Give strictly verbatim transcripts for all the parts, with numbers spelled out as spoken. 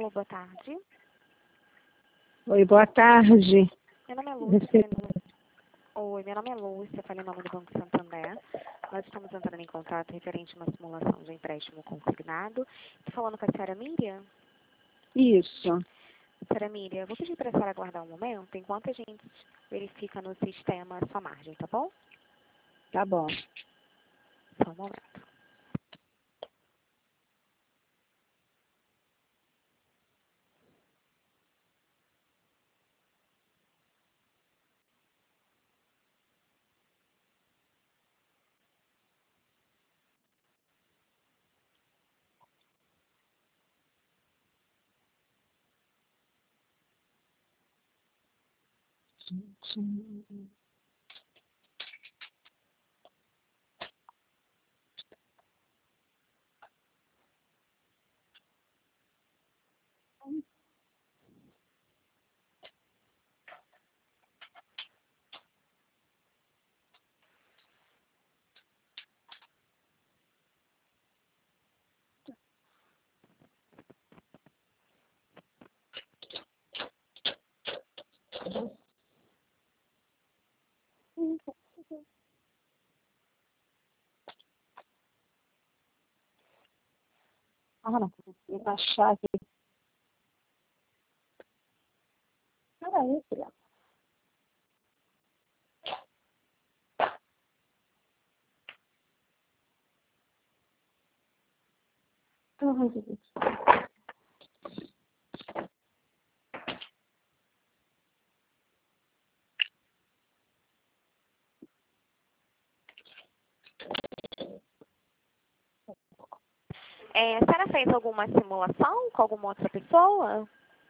Alô, boa tarde. Oi, boa tarde. Meu nome é Lúcia. Falei... Oi, meu nome é Lúcia, falei em nome do Banco Santander. Nós estamos entrando em contato referente a uma simulação de empréstimo consignado. Estou falando com a senhora Miriam? Isso. Senhora Miriam, eu vou pedir para a senhora aguardar um momento enquanto a gente verifica no sistema a sua margem, tá bom? Tá bom. Só um momento. Ah, não consigo achar aqui. Peraí, filha. É, a senhora fez alguma simulação com alguma outra pessoa?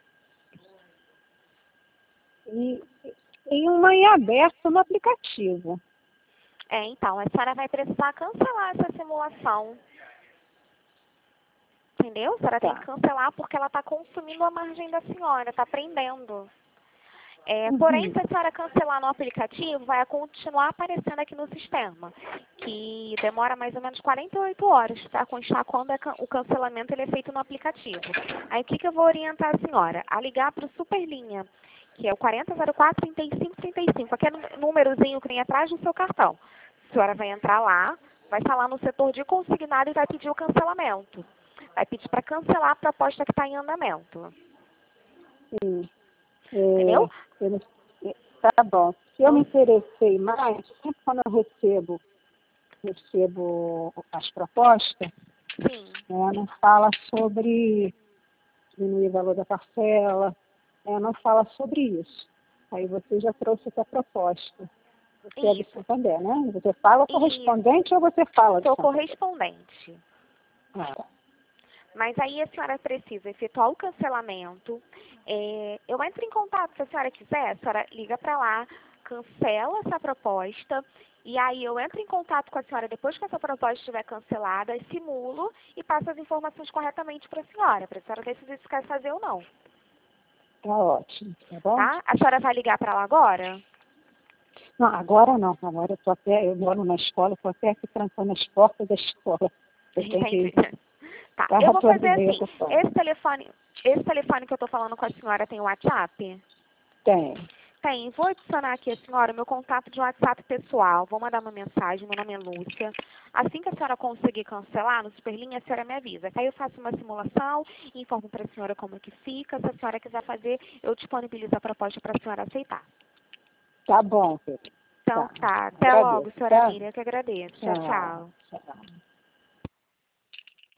E tem uma em aberto no aplicativo. É, então, a senhora vai precisar cancelar essa simulação. Entendeu? A senhora tem que Tá. cancelar porque ela está consumindo a margem da senhora, está prendendo. É, porém, Uhum. se a senhora cancelar no aplicativo, vai continuar aparecendo aqui no sistema, que demora mais ou menos quarenta e oito horas para constar quando é can- o cancelamento ele é feito no aplicativo. Aí, o que, que eu vou orientar a senhora? A ligar para o Superlinha, que é o quarenta zero quatro, trinta e cinco, trinta e cinco, aquele númerozinho que tem atrás do seu cartão. A senhora vai entrar lá, vai falar no setor de consignado e vai pedir o cancelamento. Vai pedir para cancelar a proposta que está em andamento. Sim. Entendeu? É, eu não- é, tá bom. Se eu me Não, interessei mais, sempre quando eu recebo, recebo as propostas, sim. né, não fala sobre diminuir o valor da parcela, né, não fala sobre isso. Aí você já trouxe essa proposta. Você é do Isso. Santander, né? Você fala Isso. correspondente ou você fala do Sou Santander? correspondente. Ah, Mas aí a senhora precisa efetuar o cancelamento. É, eu entro em contato, se a senhora quiser, a senhora liga para lá, cancela essa proposta, e aí eu entro em contato com a senhora depois que essa proposta estiver cancelada, simulo e passo as informações corretamente para a senhora, para a senhora decidir se quer fazer ou não. tá ótimo, tá bom? Tá? A senhora vai ligar para lá agora? Não, agora não. Agora eu tô até, eu moro na escola, estou até aqui trancando as portas da escola. Eu tenho Entendi. que Tá, dar eu a vou torre e fazer meia assim. por fora. Esse telefone, esse telefone que eu estou falando com a senhora tem WhatsApp? Tem. Tem. Vou adicionar aqui a senhora o meu contato de WhatsApp pessoal. Vou mandar uma mensagem. Meu nome é Lúcia. Assim que a senhora conseguir cancelar no Superlinha, a senhora me avisa. Que aí eu faço uma simulação e informo para a senhora como é que fica. Se a senhora quiser fazer, eu disponibilizo a proposta para a senhora aceitar. Tá bom, Pedro. Então Tá. tá. Até logo, Agradeço, senhora tá? Miriam. Eu que agradeço. Tchau, Tchau. tchau. Tchau.